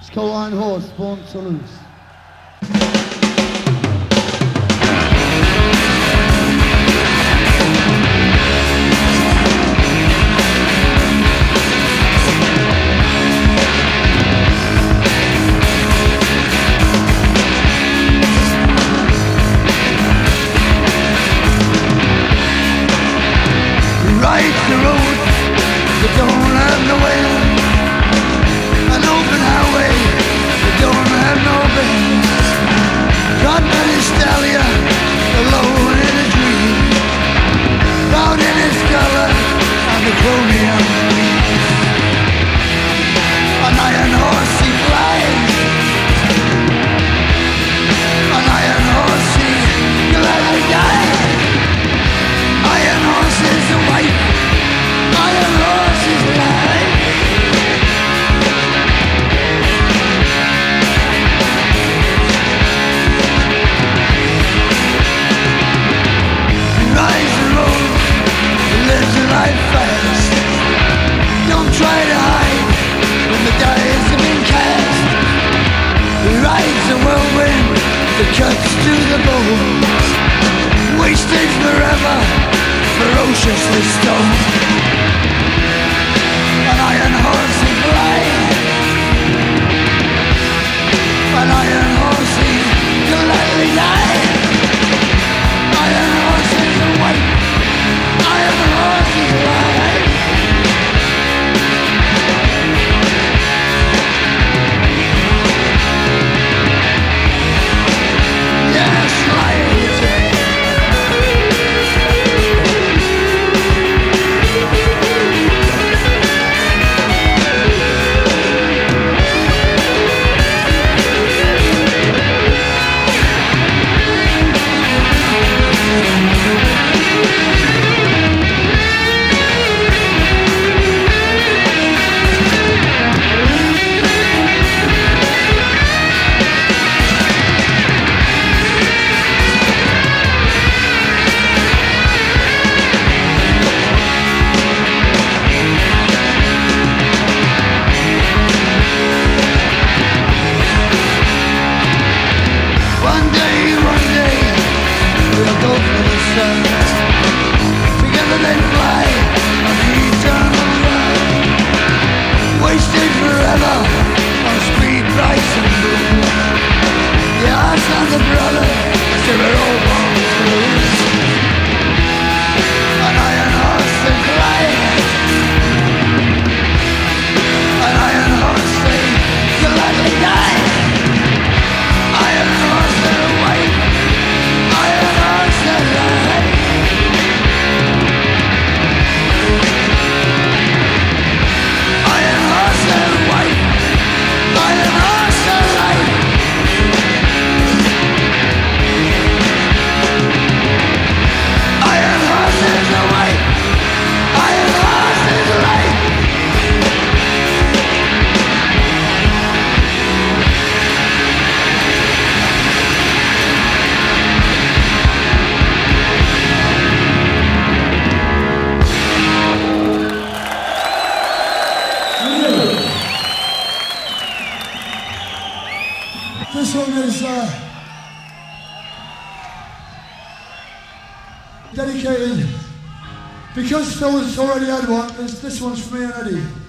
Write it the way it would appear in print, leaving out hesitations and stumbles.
It's called Iron Horse, Born to Lose. Right the road that don't have no end, an open highway that don't have no bends. Caught by the stallion, alone in a dream, found in its color on the chromium leaves. An iron horse he flies, an iron horse he gladly dies. Iron horse is a wife, iron horse is life. He rides the road, he lives a life fast. Don't try to hide when the dice have been cast. He rides the whirlwind that cuts to the bone, wasted forever, ferociously stoned. An iron horse he flies, an iron horse he gladly dies. Iron horse is a white, iron horse is life. Yes, life. One day, we'll go for the sun. Together they fly on the eternal run. Wasted forever on speed, price and booze. The hearts of the brother, still we're all born to lose. An iron horse they fly, an iron horse they gladly die. Iron horse and white, iron horse and light. Iron horse and white, iron horse and light. Iron horse is a white, iron horse is light. This one is dedicated because Phil has already had one. This one's for me and Eddie.